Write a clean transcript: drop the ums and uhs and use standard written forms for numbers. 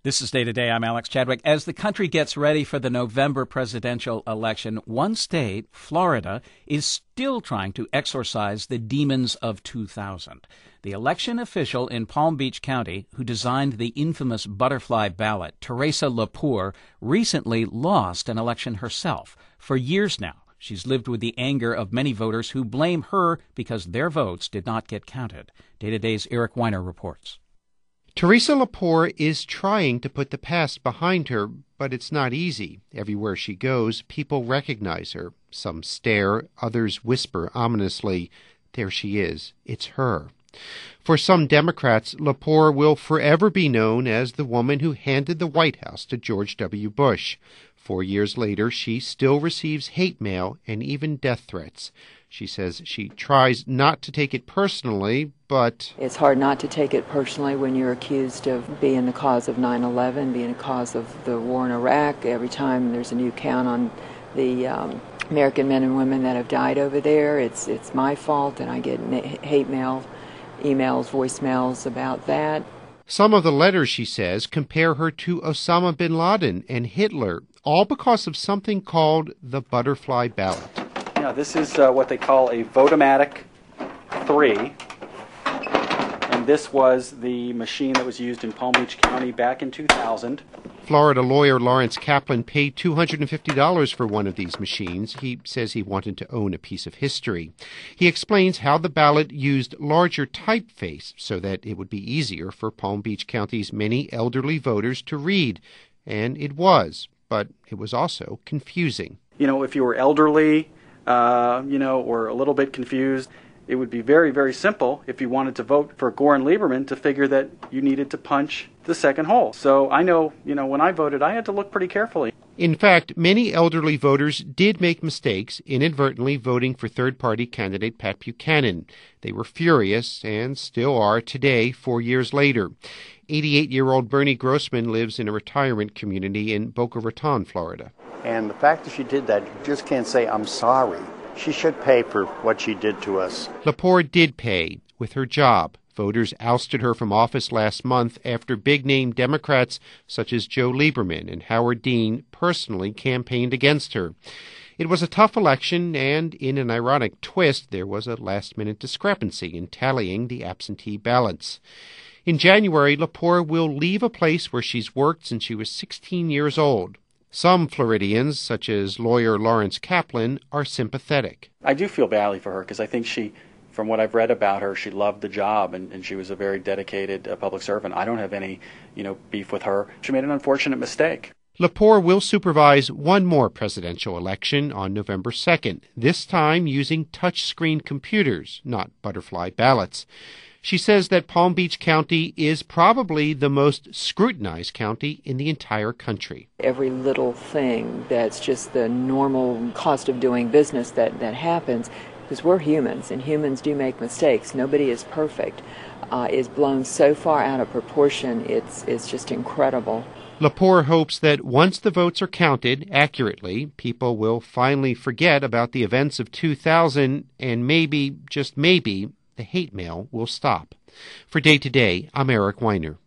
This is Day to Day. I'm Alex Chadwick. As the country gets ready for the November presidential election, one state, Florida, is still trying to exorcise the demons of 2000. The election official in Palm Beach County, who designed the infamous butterfly ballot, Teresa Lepore, recently lost an election herself. For years now, she's lived with the anger of many voters who blame her because their votes did not get counted. Day to Day's Eric Weiner reports. Teresa Lepore is trying to put the past behind her, but it's not easy. Everywhere she goes, people recognize her. Some stare, others whisper ominously, "There she is. It's her." For some Democrats, Lepore will forever be known as the woman who handed the White House to George W. Bush. 4 years later, she still receives hate mail and even death threats. She says she tries not to take it personally, but it's hard not to take it personally when you're accused of being the cause of 9/11, being the cause of the war in Iraq. Every time there's a new count on the American men and women that have died over there, it's my fault, and I get hate mail, emails, voicemails about that. Some of the letters, she says, compare her to Osama bin Laden and Hitler, all because of something called the butterfly ballot. Yeah, this is what they call a Votomatic 3, and this was the machine that was used in Palm Beach County back in 2000. Florida lawyer Lawrence Kaplan paid $250 for one of these machines. He says he wanted to own a piece of history. He explains how the ballot used larger typeface so that it would be easier for Palm Beach County's many elderly voters to read. And it was, but it was also confusing. You know, if you were elderly, or a little bit confused, it would be very, very simple if you wanted to vote for Gore and Lieberman to figure that you needed to punch the second hole. So I know, when I voted, I had to look pretty carefully. In fact, many elderly voters did make mistakes, inadvertently voting for third-party candidate Pat Buchanan. They were furious, and still are today, 4 years later. 88-year-old Bernie Grossman lives in a retirement community in Boca Raton, Florida. And the fact that she did that, you just can't say, "I'm sorry." She should pay for what she did to us. Lepore did pay with her job. Voters ousted her from office last month after big-name Democrats such as Joe Lieberman and Howard Dean personally campaigned against her. It was a tough election, and in an ironic twist, there was a last-minute discrepancy in tallying the absentee ballots. In January, Lepore will leave a place where she's worked since she was 16 years old. Some Floridians, such as lawyer Lawrence Kaplan, are sympathetic. I do feel badly for her because I think from what I've read about her, she loved the job and she was a very dedicated public servant. I don't have any, beef with her. She made an unfortunate mistake. Lepore will supervise one more presidential election on November 2nd, this time using touchscreen computers, not butterfly ballots. She says that Palm Beach County is probably the most scrutinized county in the entire country. Every little thing that's just the normal cost of doing business that happens, because we're humans, and humans do make mistakes. Nobody is perfect. Is blown so far out of proportion, it's just incredible. Lepore hopes that once the votes are counted accurately, people will finally forget about the events of 2000, and maybe, just maybe, the hate mail will stop. For Day to Day, I'm Eric Weiner.